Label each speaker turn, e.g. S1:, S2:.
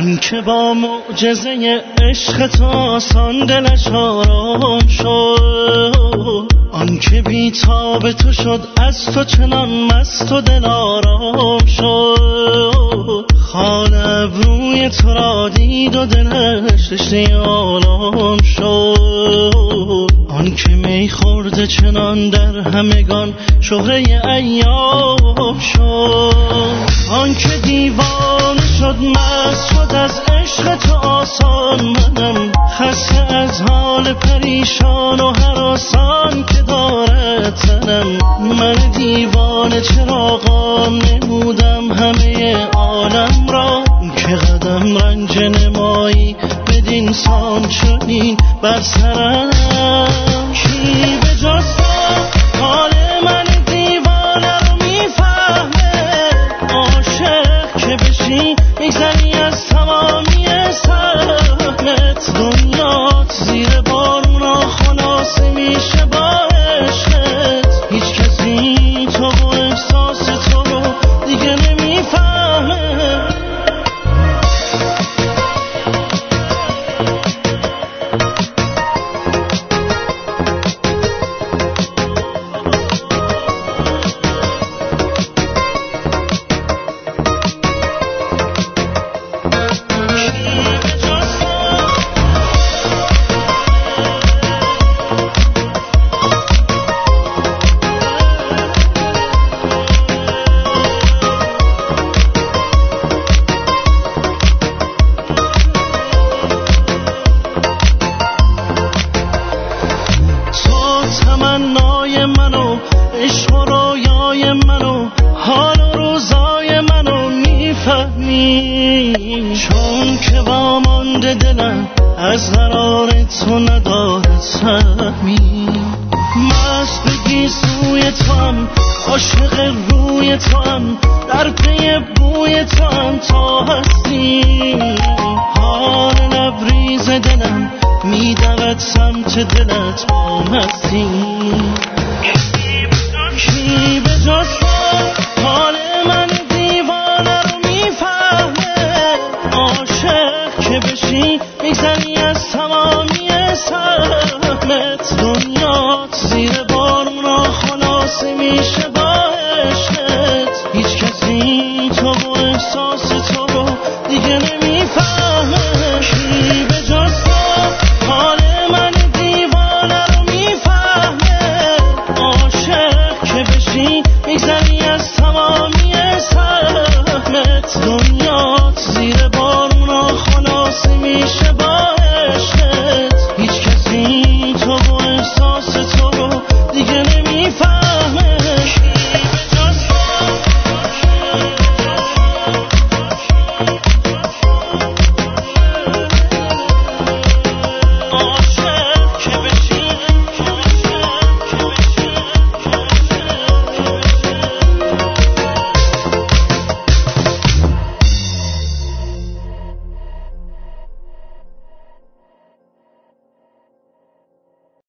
S1: آن که با معجزه عشق تو آسان دلش آرام شد، آن که بی‌تاب تو شد از تو چنان مست و دل آرام شد. خال ابروی تو را دید و دلش رشته آلام شد، آن که می خورده چنان در همگان شهره ایام شد. آن که دیوانه شد مست شد از عشق تو آسان، منم خسته از حال پریشان و هراسان که دارد تنم. من دیوانه چراغان نمودم همه عالم را، که قدم رنج نمایی بدین سان چنین بر سرم. کی به جز تو حال من دیوانه رو میفهمه، عاشق که بشی میگذری از تمامی سهمت. دنیات زیر بارونا خلاصه میشه با عشقت، هیچ کسی تو و احساس تو رو دیگه نمیفهمه. تمنای منو، عشق و رویای منو، حال و روزای منو میفهمی، چون که وامانده دلم از قرار تو نداره سهمی. مست بگی سوی تو هم، عاشق روی تو هم، در پی بوی تو هم تا هستی. حال لبریز دلم میدود سمت دلت با مستی. کی به جز تو حال من دیوانه رو میفهمه، عاشق که بشی میگذری از تمامی سهمت. دنیات زیر بارونا خلاصه میشه